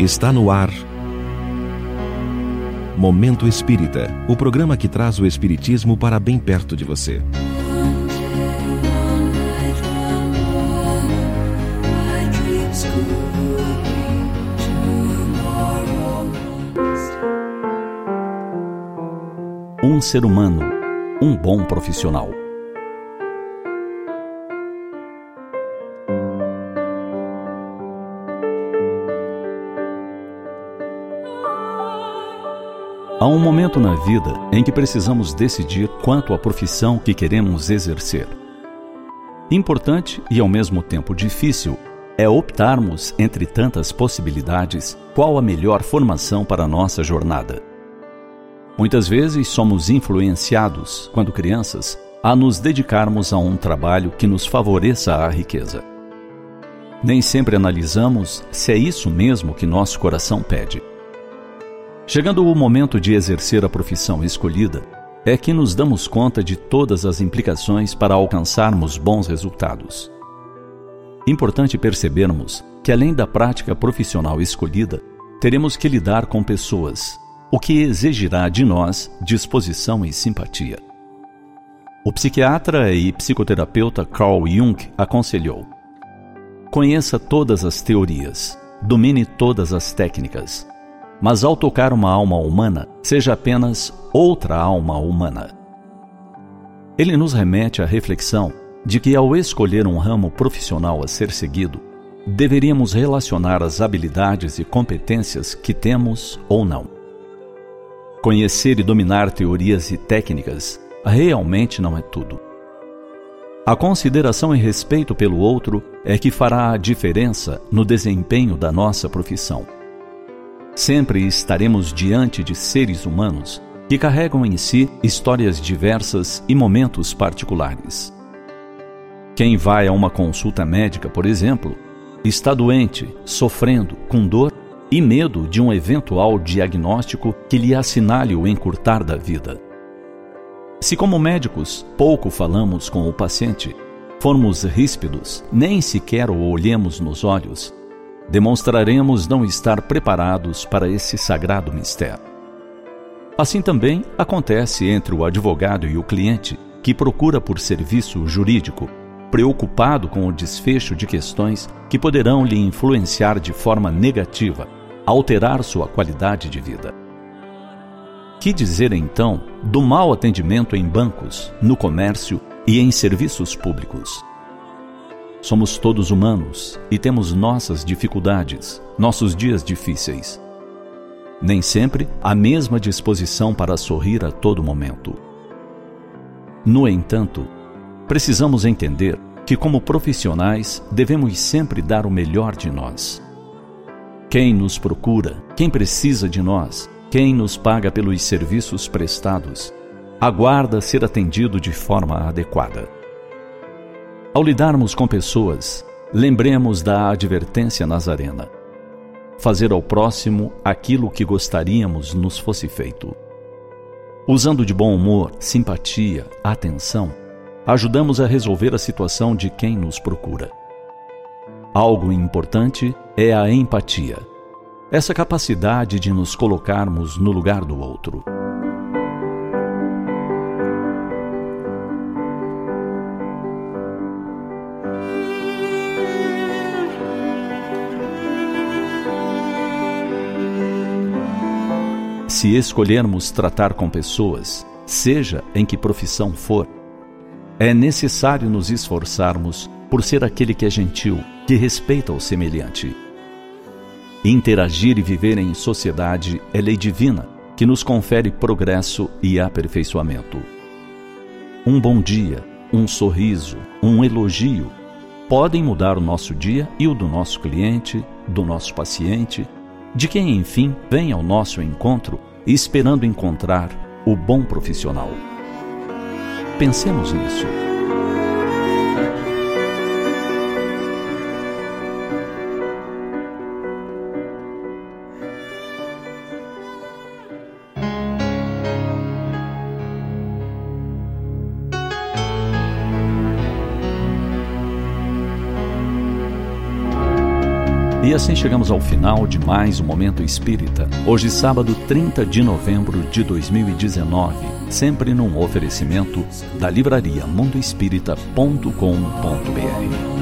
Está no ar Momento Espírita, o programa que traz o espiritismo para bem perto de você. Um ser humano, um bom profissional. Há um momento na vida em que precisamos decidir quanto à profissão que queremos exercer. Importante e ao mesmo tempo difícil é optarmos entre tantas possibilidades qual a melhor formação para a nossa jornada. Muitas vezes somos influenciados, quando crianças, a nos dedicarmos a um trabalho que nos favoreça a riqueza. Nem sempre analisamos se é isso mesmo que nosso coração pede. Chegando o momento de exercer a profissão escolhida, é que nos damos conta de todas as implicações para alcançarmos bons resultados. Importante percebermos que, além da prática profissional escolhida, teremos que lidar com pessoas, o que exigirá de nós disposição e simpatia. O psiquiatra e psicoterapeuta Carl Jung aconselhou: conheça todas as teorias, domine todas as técnicas, mas ao tocar uma alma humana, seja apenas outra alma humana. Ele nos remete à reflexão de que, ao escolher um ramo profissional a ser seguido, deveríamos relacionar as habilidades e competências que temos ou não. Conhecer e dominar teorias e técnicas realmente não é tudo. A consideração e respeito pelo outro é que fará a diferença no desempenho da nossa profissão. Sempre estaremos diante de seres humanos que carregam em si histórias diversas e momentos particulares. Quem vai a uma consulta médica, por exemplo, está doente, sofrendo, com dor e medo de um eventual diagnóstico que lhe assinale o encurtar da vida. Se, como médicos, pouco falamos com o paciente, formos ríspidos, nem sequer o olhemos nos olhos, demonstraremos não estar preparados para esse sagrado mistério. Assim também acontece entre o advogado e o cliente que procura por serviço jurídico, preocupado com o desfecho de questões que poderão lhe influenciar de forma negativa, alterar sua qualidade de vida. Que dizer então do mau atendimento em bancos, no comércio e em serviços públicos? Somos todos humanos e temos nossas dificuldades, nossos dias difíceis. Nem sempre a mesma disposição para sorrir a todo momento. No entanto, precisamos entender que, como profissionais, devemos sempre dar o melhor de nós. Quem nos procura, quem precisa de nós, quem nos paga pelos serviços prestados, aguarda ser atendido de forma adequada. Ao lidarmos com pessoas, lembremos da advertência nazarena: fazer ao próximo aquilo que gostaríamos nos fosse feito. Usando de bom humor, simpatia, atenção, ajudamos a resolver a situação de quem nos procura. Algo importante é a empatia, essa capacidade de nos colocarmos no lugar do outro. Se escolhermos tratar com pessoas, seja em que profissão for, é necessário nos esforçarmos por ser aquele que é gentil, que respeita o semelhante. Interagir e viver em sociedade é lei divina, que nos confere progresso e aperfeiçoamento. Um bom dia, um sorriso, um elogio podem mudar o nosso dia e o do nosso cliente, do nosso paciente, de quem, enfim, vem ao nosso encontro esperando encontrar o bom profissional. Pensemos nisso. E assim chegamos ao final de mais um Momento Espírita. Hoje, sábado 30 de novembro de 2019, sempre num oferecimento da livraria mundoespírita.com.br.